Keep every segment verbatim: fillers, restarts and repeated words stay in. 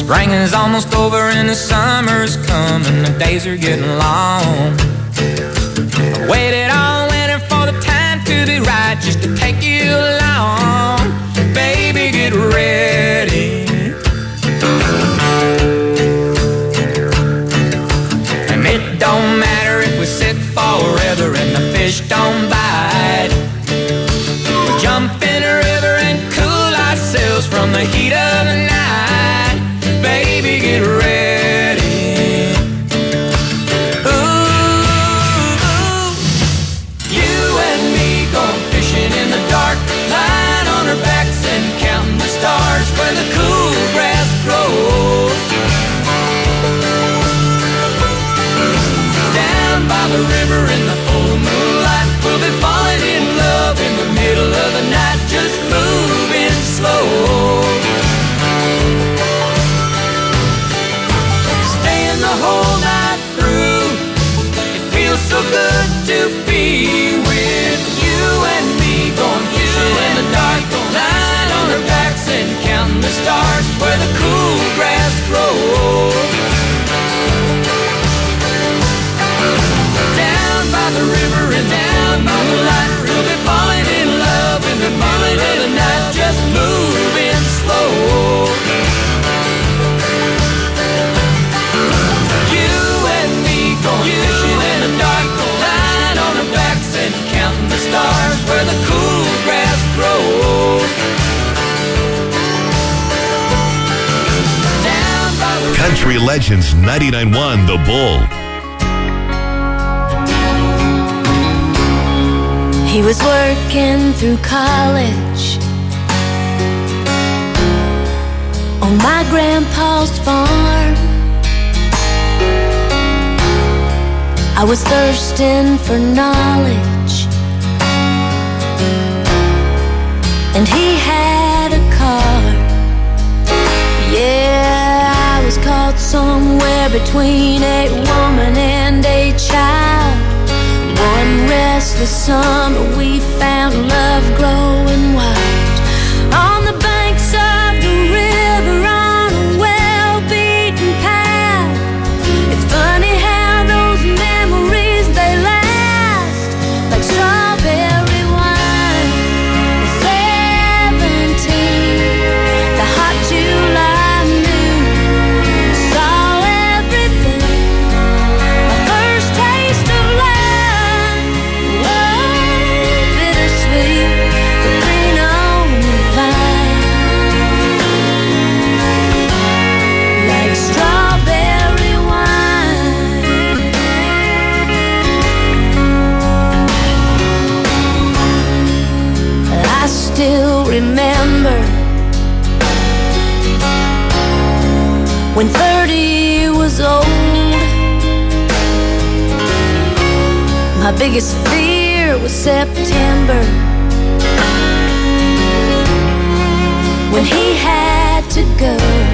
Spring is almost over and the summer's coming. The days are getting long. I waited all winter for the time to be right, just to take you along. Baby, get ready. And it don't matter if we sit forever and the fish don't bite. We'll jump in a river and cool ourselves from the heat of the night. Baby, get ready. Ooh, you and me going fishing in the dark, lying on our backs and counting the stars where the cool grass grows. Down by the river in the full moonlight, we'll be falling in love in the middle of the night, just moving slow. Staying the whole night through, it feels so good to be with you and me, going fishing in the dark, lying on our backs and counting the stars where the cool grass grows. Down by the river and down by the light, we'll be falling in love in the middle of the night, just moving slow. You and me going fishing in the dark, lying on our backs and counting the stars where the cool grass grows. Down by the Country Legends ninety-nine point one The Bull. He was working through college on my grandpa's farm. I was thirsting for knowledge, and he had a car. Yeah, I was caught somewhere between a woman and a child. One restless summer we found love growing wild on the banks of the river on a well-beaten path. It's funny how those memories, they last like strawberry wine. Seventeen, the hot July noon, saw everything. My first taste of love. Still remember when thirty was old. My biggest fear was September, when he had to go.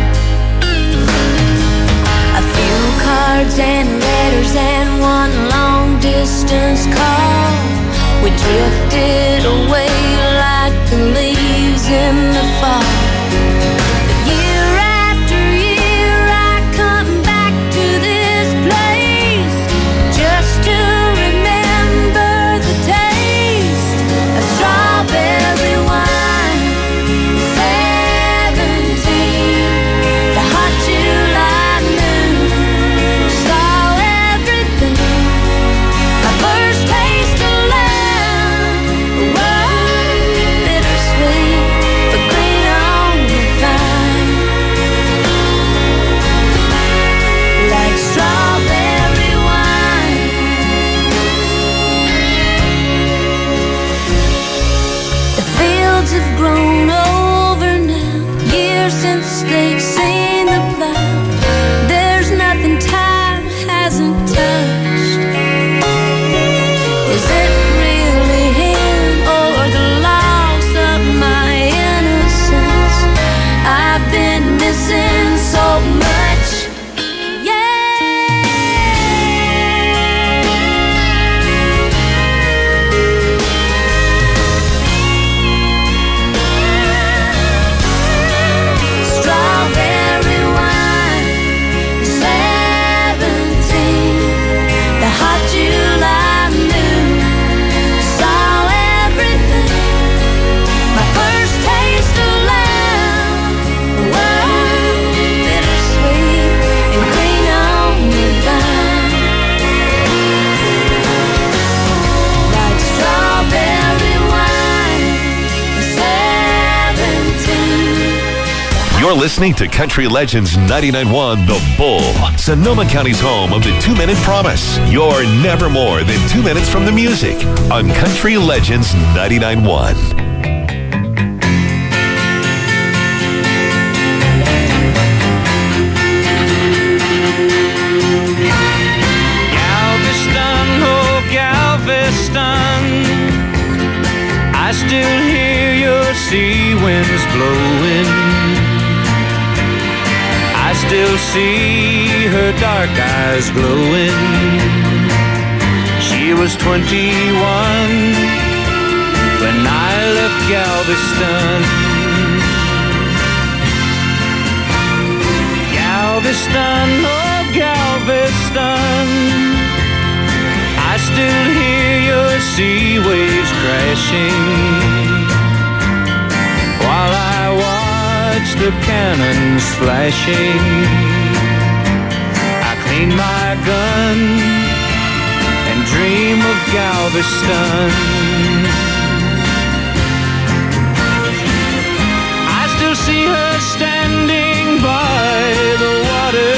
A few cards and letters and one long distance call. We drifted away like the leaves in the fall. But year after year I come back to this place, just to remember the taste of strawberry wine. Seventeen, the hot July noon, saw everything. My first taste of love, bittersweet, but green on You're listening to Country Legends ninety-nine point one The Bull, Sonoma County's home of the two-minute promise. You're never more than two minutes from the music on Country Legends ninety-nine point one. I still hear your sea winds blowing. I still see her dark eyes glowing. She was twenty-one when I left Galveston. Galveston, oh Galveston, I still hear your sea waves crashing while I watch the cannons flashing. I clean my gun and dream of Galveston. I still see her standing by the water,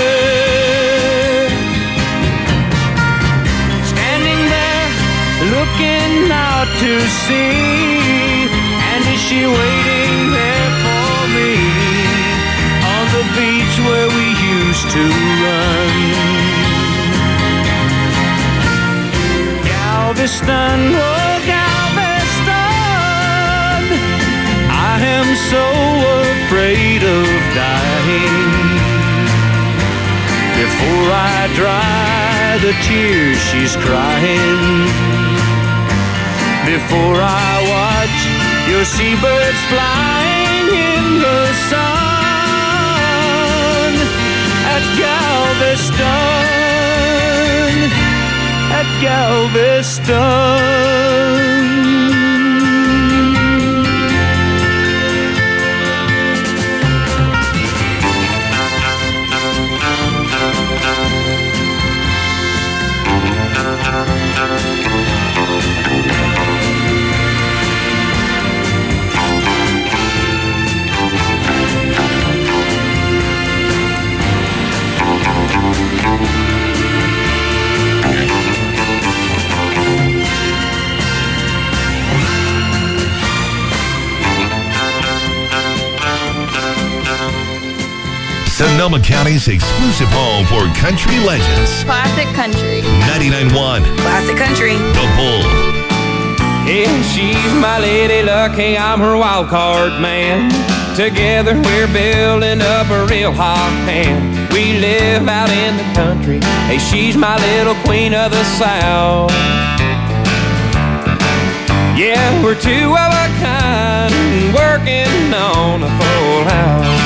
looking out to sea. And is she waiting there for me on the beach where we used to run? Galveston, oh Galveston, I am so afraid of dying before I dry the tears she's crying. Before I watch your seabirds flying in the sun at Galveston, at Galveston. Sonoma County's exclusive home for country legends. Classic country. ninety-nine point one Classic country. The Bull. Yeah, she's my lady lucky, I'm her wild card man. Together we're building up a real hot pan. We live out in the country. Hey, she's my little queen of the South. Yeah, we're two of a kind, working on a full house.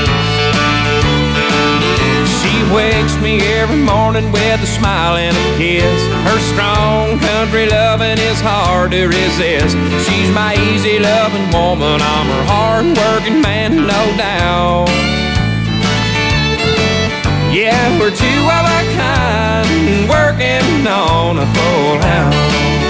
She wakes me every morning with a smile and a kiss. Her strong country loving is hard to resist. She's my easy loving woman, I'm her hard working man, no doubt. Yeah, we're two of a kind, working on a full house.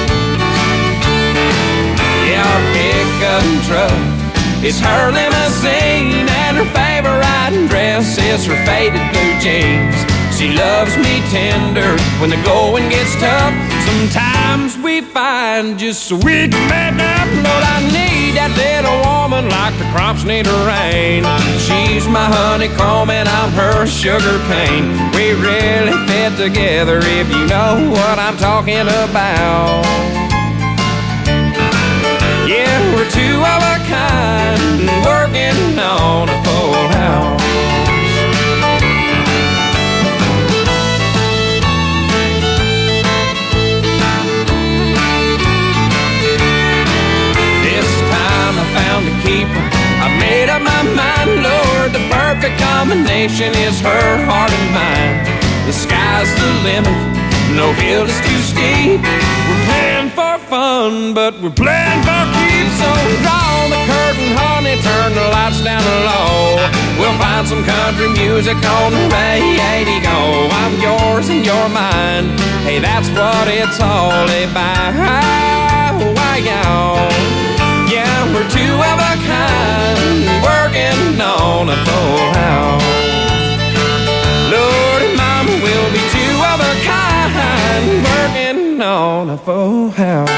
Yeah, our pickup truck is her limousine, and her favorite riding dress is her faded blue jeans. She loves me tender when the going gets tough. Sometimes we find just so we can make up. Lord, I need that little woman like the crops need a rain. She's my honeycomb and I'm her sugar cane. We really fit together if you know what I'm talking about. Yeah, we're two of a kind, working on a full house. This time I found a keeper, I made up my mind, Lord, the perfect combination is her heart and mine. The sky's the limit, no hill is too steep. We're playing for fun, but we're playing for keeps. So draw the curtain, honey, turn the lights down low. We'll find some country music on the radio. Go, I'm yours and you're mine. Hey, that's what it's all about. Yeah, we're two of a kind, working on a full Waffle House.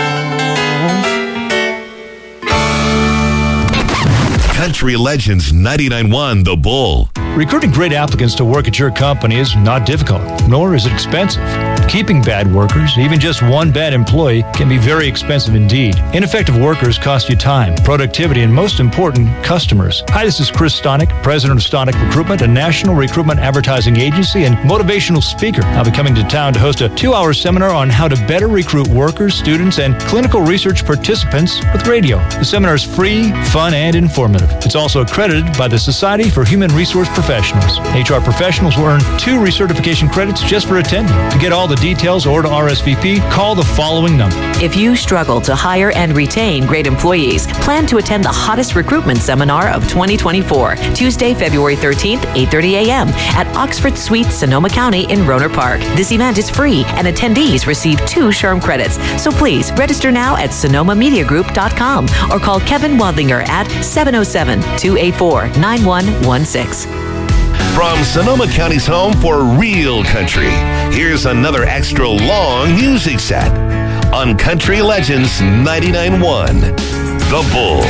Country Legends ninety-nine point one The Bull. Recruiting great applicants to work at your company is not difficult, nor is it expensive. Keeping bad workers, even just one bad employee, can be very expensive indeed. Ineffective workers cost you time, productivity, and most important, customers. Hi, this is Chris Stonick, president of Stonick Recruitment, a national recruitment advertising agency and motivational speaker. I'll be coming to town to host a two-hour seminar on how to better recruit workers, students, and clinical research participants with radio. The seminar is free, fun, and informative. It's also accredited by the Society for Human Resource Professionals. H R professionals will earn two recertification credits just for attending. To get all the details or to R S V P, call the following number. If you struggle to hire and retain great employees, plan to attend the hottest recruitment seminar of twenty twenty-four, Tuesday, February thirteenth, eight thirty a.m. at Oxford Suites, Sonoma County in Rohnert Park. This event is free and attendees receive two SHRM credits. So please register now at sonoma media group dot com or call Kevin Wadlinger at seven oh seven, two eight four, nine one one six. From Sonoma County's home for real country, here's another extra long music set on Country Legends ninety-nine point one The Bull.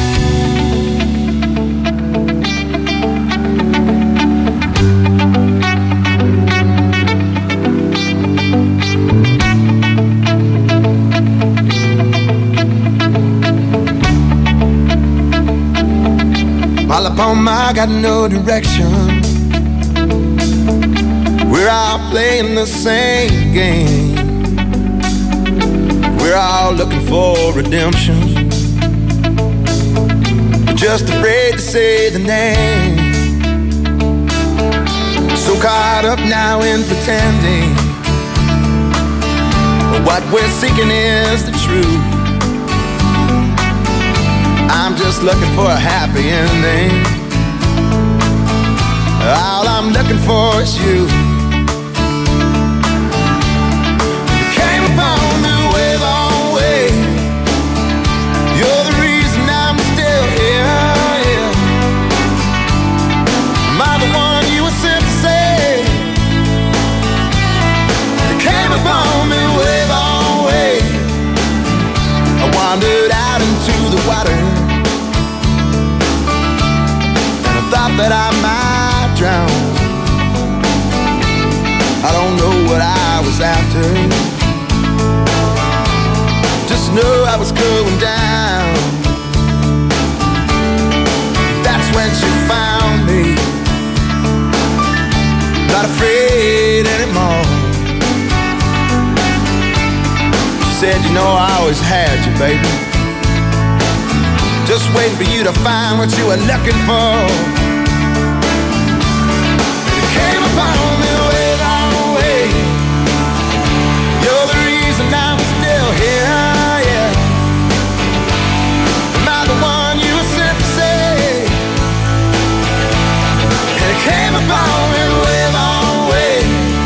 All upon my, got no direction. We're all playing the same game. We're all looking for redemption. We're just afraid to say the name. So caught up now in pretending what we're seeking is the truth. I'm just looking for a happy ending. All I'm looking for is you. You came upon me way, long way. You're the reason I'm still here, yeah. Am I the one you were sent to save? You came upon me way, long way. I wandered out into the water, and I thought that I might drown. I don't know what I was after, just know I was going down. That's when she found me, not afraid anymore. She said, you know I always had you, baby, just waiting for you to find what you were looking for. You came upon me way, long way. You're the reason I'm still here, yeah. Am I the one you were sent to save? And it came upon me way, long way.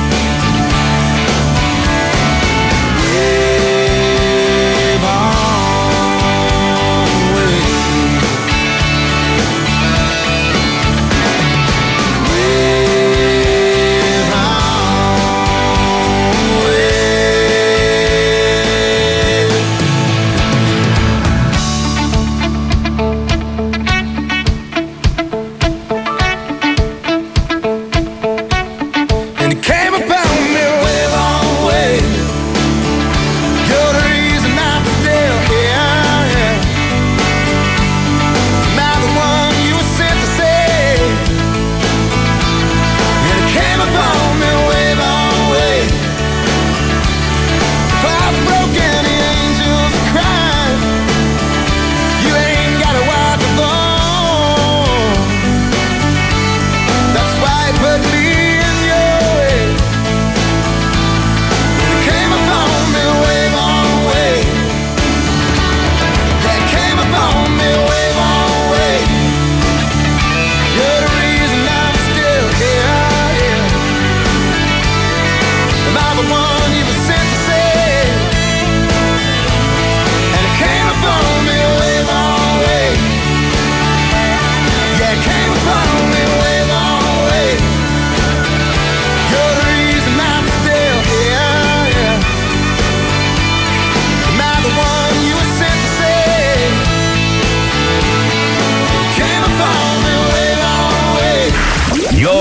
Way, long way. Way,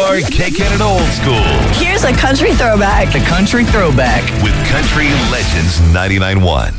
You're kicking it old school Here's a country throwback. The Country Throwback. with Country Legends ninety-nine point one.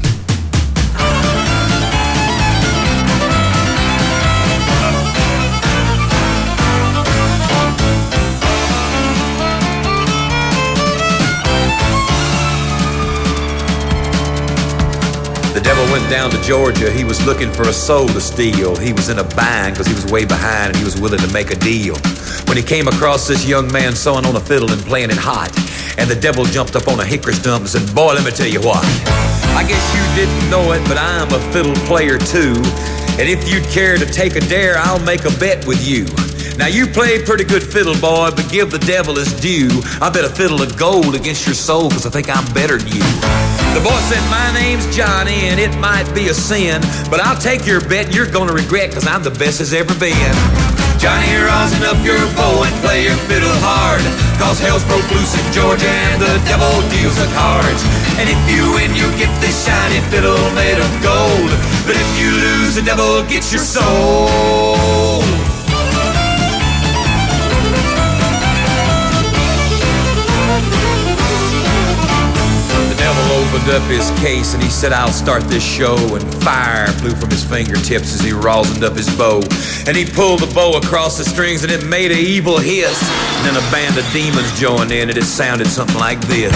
The devil went down to Georgia. He was looking for a soul to steal. He was in a bind because he was way behind and he was willing to make a deal. When he came across this young man sewing on a fiddle and playing it hot, and the devil jumped up on a hickory stump and said, boy, let me tell you what. I guess you didn't know it, but I'm a fiddle player too. And if you'd care to take a dare, I'll make a bet with you. Now you play pretty good fiddle, boy, but give the devil his due. I bet a fiddle of gold against your soul, because I think I'm better than you. The boy said, my name's Johnny, and it might be a sin, but I'll take your bet you're gonna regret, because I'm the best as ever been. Johnny, rosin up your bow and play your fiddle hard, cause hell's broke loose in Georgia and the devil deals the cards. And if you win, you get this shiny fiddle made of gold, but if you lose, the devil gets your soul. Opened up his case and he said, I'll start this show, and fire flew from his fingertips as he rosined up his bow, and he pulled the bow across the strings and it made an evil hiss, and then a band of demons joined in and it sounded something like this.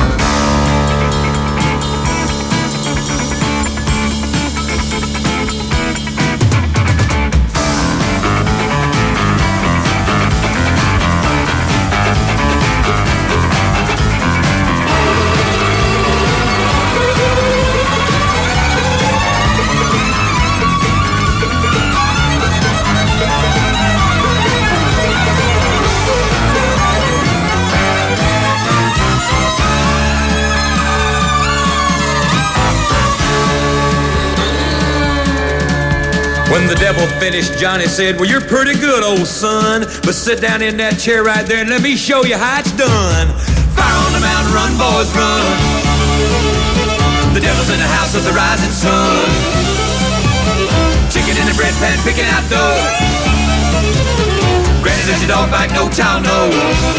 When the devil finished, Johnny said, well, you're pretty good, old son, but sit down in that chair right there and let me show you how it's done. Fire on the mountain, run, boys, run. The devil's in the house of the rising sun. Chicken in the bread pan, picking out dough. Granny says your dog bite, no child knows.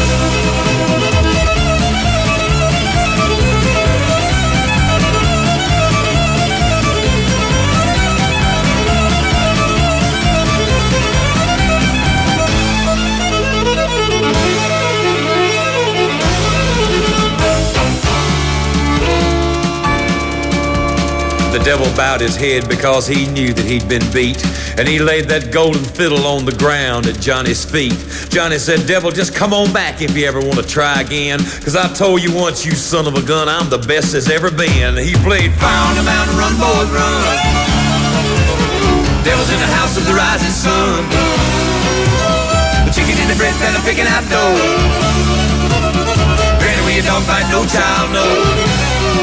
The devil bowed his head because he knew that he'd been beat, and he laid that golden fiddle on the ground at Johnny's feet. Johnny said, devil, just come on back if you ever want to try again, because I told you once, you son of a gun, I'm the best there's ever been. He played fire on the mountain, run, boys, run. Devil's in the house of the rising sun. The chicken in the bread pan, I'm picking out dough. Granny, when you dog bite, no child knows.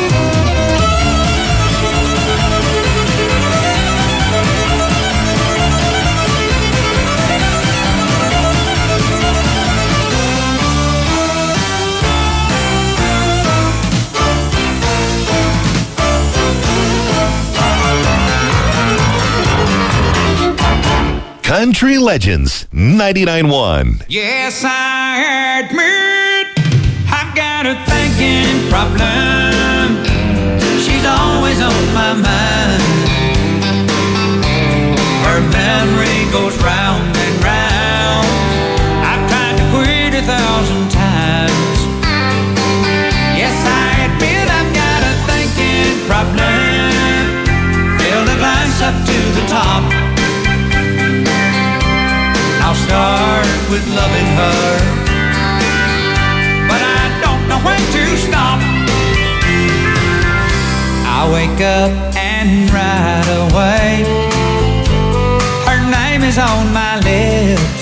Country Legends ninety-nine point one. Yes, I admit I've got a thinking problem. She's always on my mind. Her memory goes round and round. I've tried to quit a thousand times. Yes, I admit I've got a thinking problem. Fill the glass up to the top. I'll start with loving her, but I don't know when to stop. I wake up and right away her name is on my lips.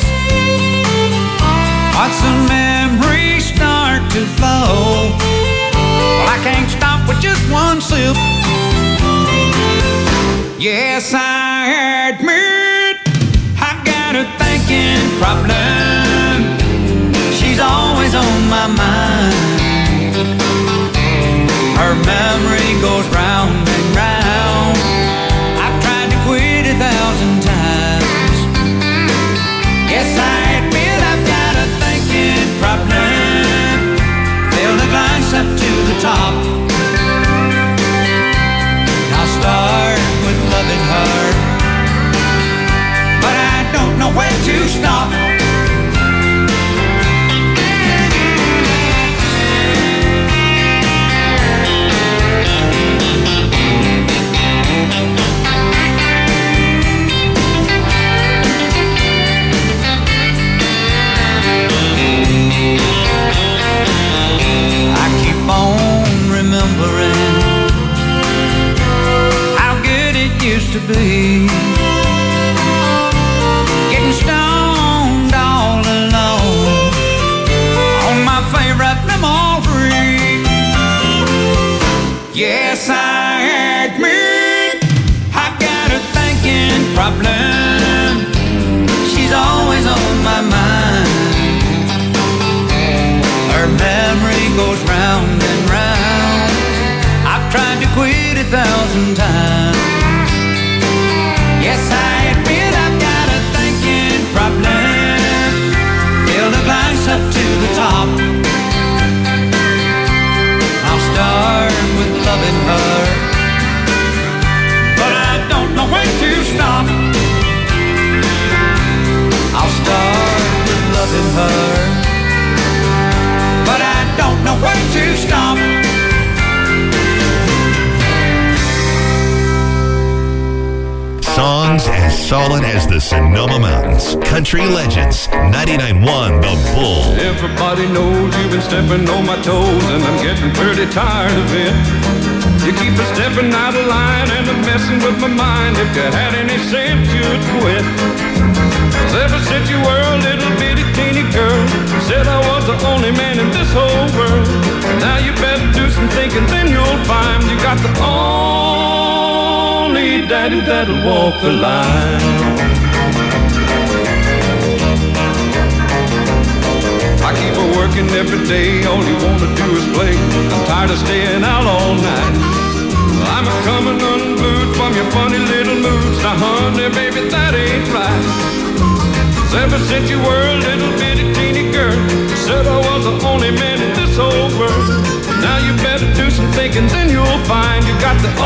Once the memories start to flow, well, I can't stop with just one sip. Yes, I admit I've got a thinking problem. She's always on my mind. Her memory goes round and round. I've tried to quit a thousand times. Yes, I admit I've got a thinking top. I'll start with loving her, but I don't know where to stop. I keep on remembering how good it used to be, getting stoned all alone on my favorite memory. Yes, I admit I got a thinking problem. She's always on my mind. Her memory goes round and round. I've tried to quit a thousand times. Yes, I admit I've got a thinking problem. Fill the glass up to the top. I'll start with loving her, but I don't know when to stop. I'll start with loving her, but I don't know when to stop. Songs as solid as the Sonoma Mountains. Country Legends, ninety-nine point one The Bull. Everybody knows you've been stepping on my toes, and I'm getting pretty tired of it. You keep a stepping out of line and I'm messing with my mind. If you had any sense, you'd quit. 'Cause ever since you were a little bitty teeny girl, you said I was the only man in this whole world. Now you better do some thinking, then you'll find you got the only daddy that'll walk the line. I keep her working every day, all you wanna do is play. I'm tired of staying out all night. I'm a coming unglued from your funny little moods. Now honey, baby, that ain't right. 'Cause ever since you were a little bitty teeny girl, you said I was the only man in this whole world. Now you better do some thinking, then you'll find you got the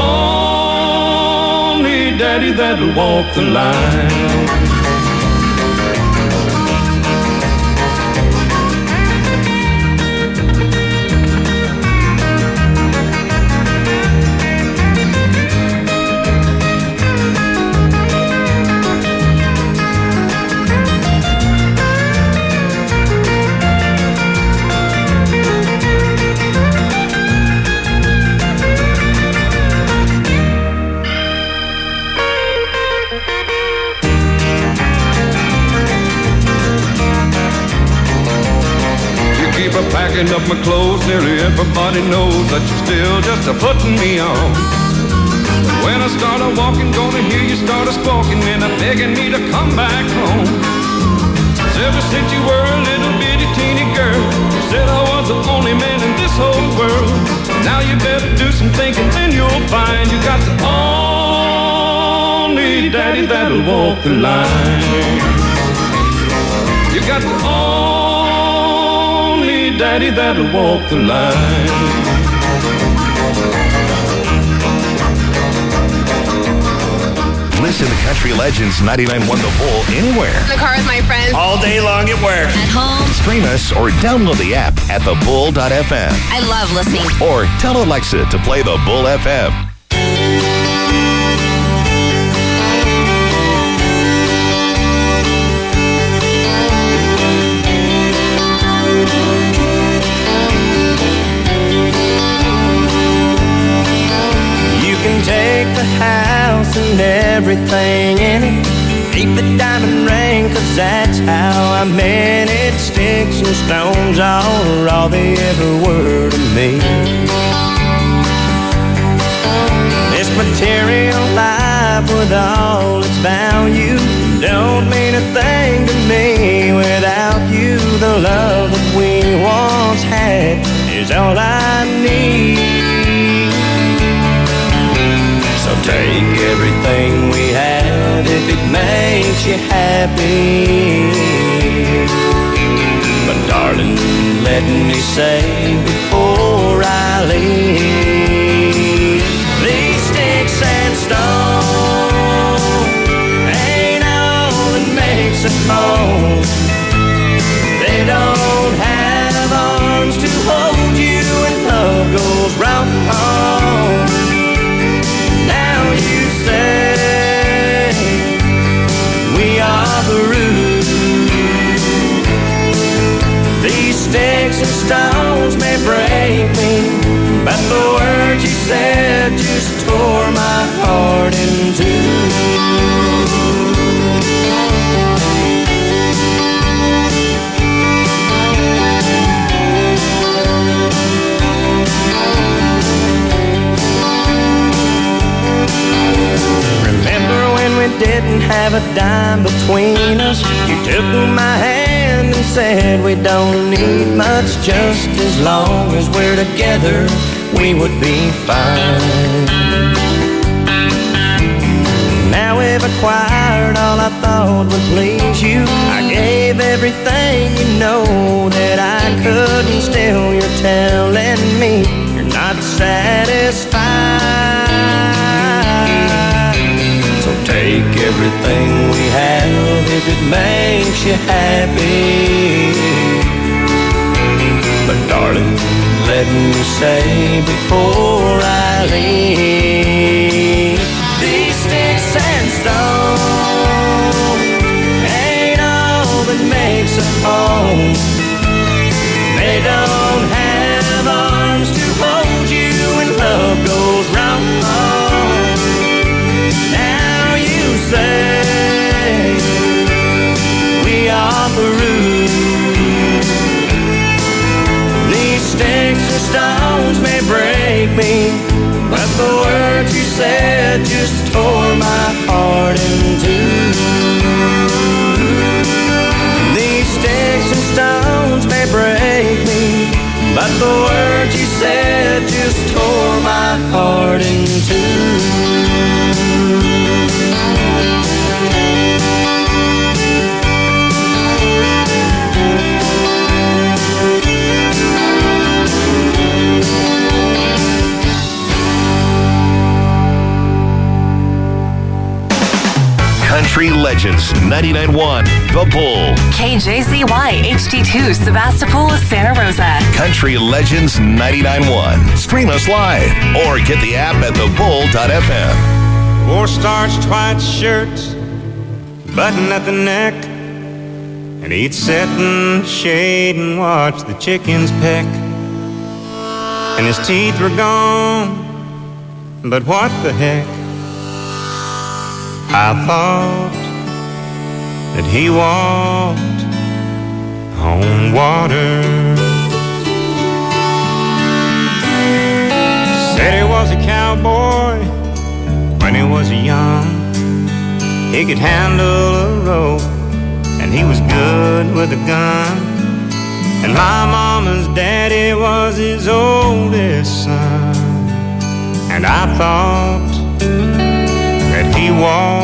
only daddy that'll walk the line. Packing up my clothes, nearly everybody knows that you're still just a putting me on. When I start a walking, gonna hear you start a squawking and I'm begging me to come back home. 'Cause ever since you were a little bitty teeny girl, you said I was the only man in this whole world. Now you better do some thinking, then you'll find you got the only daddy that'll walk the line. You got the only daddy that'll walk the line. Listen to Country Legends ninety-nine point one The Bull anywhere. In the car with my friends. All day long at work. At home. Stream us or download the app at the bull dot f m. I love listening. Or tell Alexa to play the Bull F M. Take the house and everything in it, keep the diamond ring, 'cause that's how I meant it. Sticks and stones are all they ever were to me. This material life with all its value don't mean a thing to me without you. The love that we once had is all I need. So take everything we have if it makes you happy. But darling, let me say before I leave. These sticks and stones ain't all that makes a home. They don't have arms to hold you when love goes wrong. Now you say we are the root. These sticks and stones may break me, but the words you said just tore my heart in two. Didn't have a dime between us. You took my hand and said we don't need much. Just as long as we're together, we would be fine. Now we've acquired all I thought would please you. I gave everything, you know, that I could, and still you're telling me you're not satisfied. Take everything we have if it makes you happy. But darling, let me say before I leave, these sticks and stones ain't all that makes a home. They don't have arms to hold you when love goes wrong. Say we are the root. These sticks and stones may break me, but the words you said just tore my heart in two. These sticks and stones may break me, but the words you said just tore my heart in two. Country Legends ninety-nine point one The Bull. K J Z Y H D two Sebastopol, Santa Rosa. Country Legends ninety-nine point one. Stream us live or get the app at the bull dot f m. Wore starched white shirts, button at the neck, and he'd sit in the shade and watch the chickens peck. And his teeth were gone, but what the heck? I thought that he walked on water. Said he was a cowboy when he was young. He could handle a rope and he was good with a gun. And my mama's daddy was his oldest son. And I thought that he walked